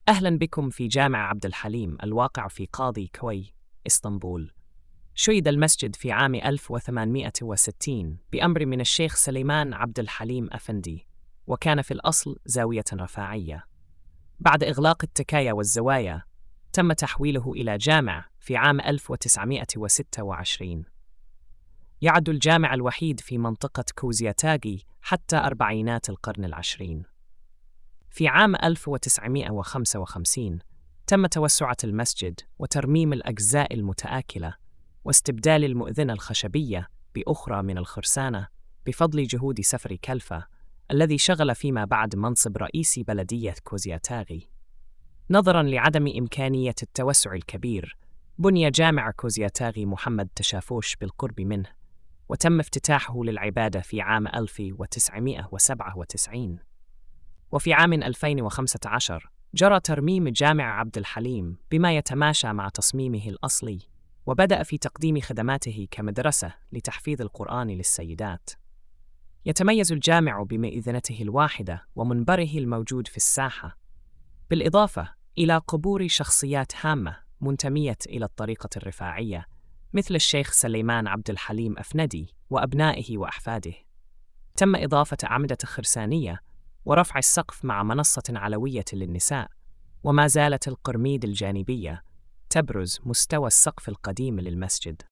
أهلا بكم في جامع عبد الحليم الواقع في قاضي كوي، إسطنبول. شيد المسجد في عام 1860 بأمر من الشيخ سليمان عبد الحليم أفندي، وكان في الأصل زاوية رفاعية. بعد إغلاق التكايا والزوايا تم تحويله إلى جامع في عام 1926. يعد الجامع الوحيد في منطقة كوزياتاغي حتى أربعينات القرن العشرين. في عام 1955 تم توسعة المسجد وترميم الأجزاء المتآكلة واستبدال المؤذنة الخشبية بأخرى من الخرسانة بفضل جهود سفري كلفة الذي شغل فيما بعد منصب رئيس بلدية كوزياتاغي. نظراً لعدم إمكانية التوسع الكبير، بني جامع كوزياتاغي محمد تشافوش بالقرب منه، وتم افتتاحه للعبادة في عام 1997. وفي عام 2015 جرى ترميم جامع عبد الحليم بما يتماشى مع تصميمه الأصلي، وبدأ في تقديم خدماته كمدرسة لتحفيظ القرآن للسيدات. يتميز الجامع بمئذنته الواحدة ومنبره الموجود في الساحة، بالإضافة إلى قبور شخصيات هامة منتمية إلى الطريقة الرفاعية مثل الشيخ سليمان عبد الحليم أفندي وأبنائه وأحفاده. تم إضافة أعمدة خرسانية ورفع السقف مع منصة علوية للنساء، وما زالت القرميد الجانبية تبرز مستوى السقف القديم للمسجد.